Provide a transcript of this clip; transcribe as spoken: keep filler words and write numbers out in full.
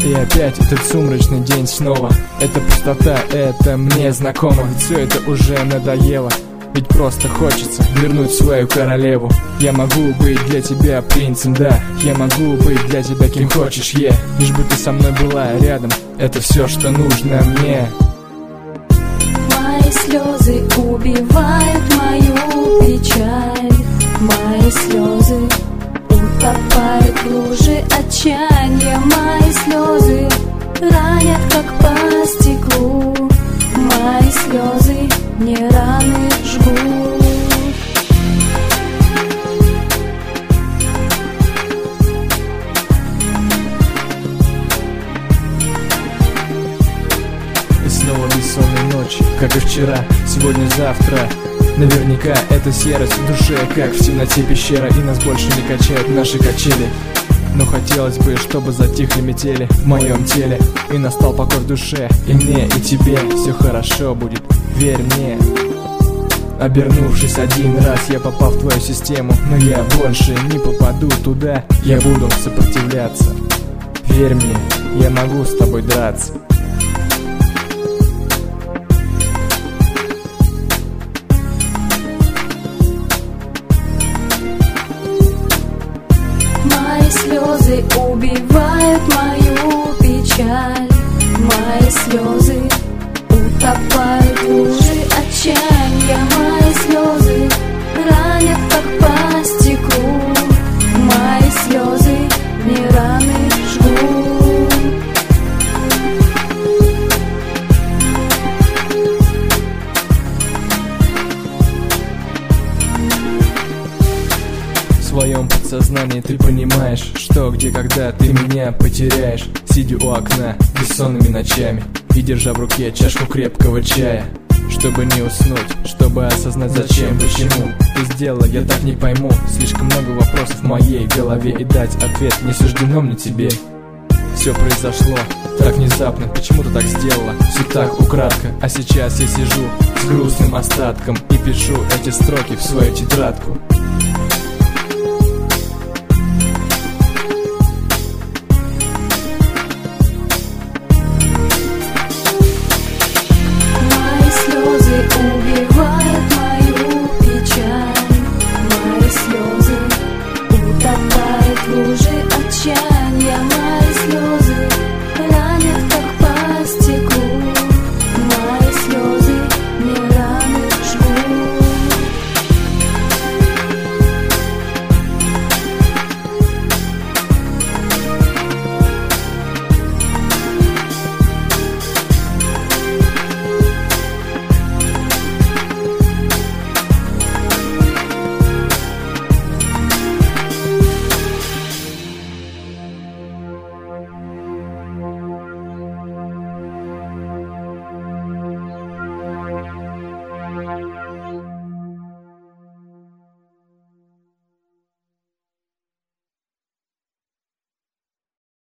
И опять этот сумрачный день снова. Это пустота, это мне знакомо. Ведь все это уже надоело. Ведь просто хочется вернуть свою королеву. Я могу быть для тебя принцем, да. Я могу быть для тебя кем хочешь, е yeah. Лишь бы ты со мной была рядом. Это все, что нужно мне. Мои слезы убивают мою печаль. Мои слезы утопают в луже отчаяния. Мои слезы ранят, как по стеклу. Мои слезы не раны жгут. И снова бессонные ночи, как и вчера, сегодня-завтра. Наверняка это серость в душе, как в темноте пещера. И нас больше не качают наши качели. Но хотелось бы, чтобы затихли метели в моем теле. И настал покой в душе. И мне, и тебе все хорошо будет, верь мне. Обернувшись один раз, я попал в твою систему. Но я больше не попаду туда. Я буду сопротивляться. Верь мне, я могу с тобой драться. Мои слезы убивают мою печаль. Мои слезы утопают в луже отчаяния. Мои слезы ранят, как по стеклу. Мои слезы не раны жгут. В своем подсознании ты понимаешь, что, где, когда ты меня потеряешь. Сидя у окна бессонными ночами и держа в руке чашку крепкого чая. Чтобы не уснуть, чтобы осознать зачем, почему ты сделала, я так не пойму. Слишком много вопросов в моей голове, и дать ответ не суждено мне тебе. Все произошло так внезапно, почему ты так сделала? Все так украдко, а сейчас я сижу с грустным остатком и пишу эти строки в свою тетрадку.